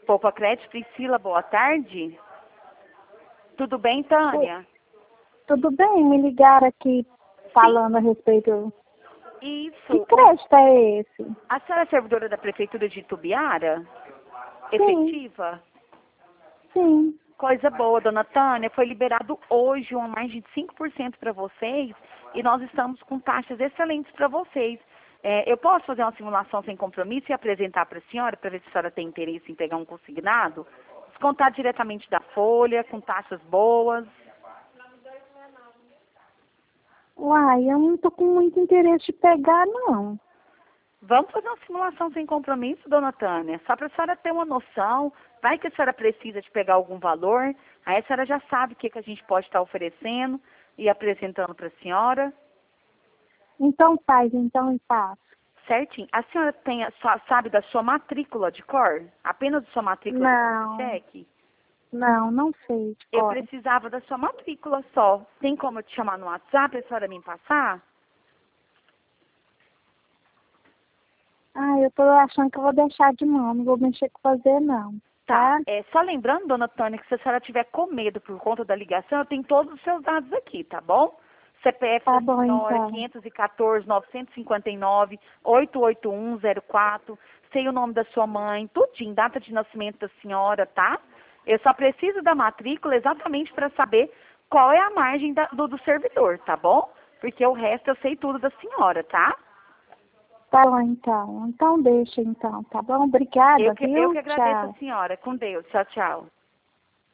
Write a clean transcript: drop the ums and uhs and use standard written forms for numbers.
Poupa Crédito, Priscila, boa tarde. Tudo bem, Tânia? Tudo bem, me ligaram aqui falando a respeito. Isso. Que crédito é esse? A senhora é servidora da Prefeitura de Itubiara? Sim. Efetiva? Sim. Coisa boa, dona Tânia. Foi liberado hoje uma margem de 5% para vocês e nós estamos com taxas excelentes para vocês. Eu posso fazer uma simulação sem compromisso e apresentar para a senhora, para ver se a senhora tem interesse em pegar um consignado? Descontar diretamente da folha, com taxas boas. Uai, eu não tô com muito interesse de pegar, não. Vamos fazer uma simulação sem compromisso, dona Tânia, só para a senhora ter uma noção. Vai que a senhora precisa de pegar algum valor, aí a senhora já sabe o que a gente pode estar oferecendo e apresentando para a senhora. Então faz, então e faço. Certinho. A senhora sabe da sua matrícula de cor? Apenas da sua matrícula Não. de cheque? Não sei de Eu cor. precisava da sua matrícula só. Tem como eu te chamar no WhatsApp, a senhora me passar? Eu tô achando que eu vou deixar de mão, não vou mexer com fazer, não. Tá? Só lembrando, dona Tânia, que se a senhora tiver com medo por conta da ligação, eu tenho todos os seus dados aqui, tá bom? CPF Tá da bom, senhora, então. 514 959 88104. Sei o nome da sua mãe, tudinho, data de nascimento da senhora, tá? Eu só preciso da matrícula exatamente para saber qual é a margem do servidor, tá bom? Porque o resto eu sei tudo da senhora, tá? Tá bom, então. Então deixa, então. Tá bom? Obrigada, Eu viu? que agradeço Tchau. a senhora. Com Deus. Tchau, tchau.